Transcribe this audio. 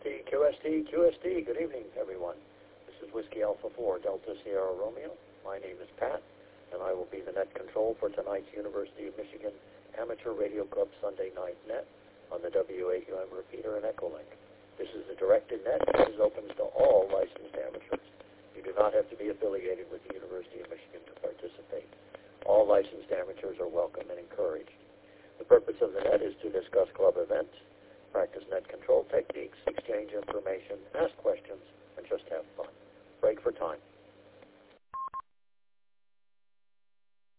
QST, QST, QST. Good evening, everyone. This is Whiskey Alpha 4, Delta Sierra Romeo. My name is Pat, and I will be the net control for tonight's University of Michigan Amateur Radio Club Sunday Night Net on the W8UM repeater and Echolink. This is a directed net that is open to all licensed amateurs. You do not have to be affiliated with the University of Michigan to participate. All licensed amateurs are welcome and encouraged. The purpose of the net is to discuss club events,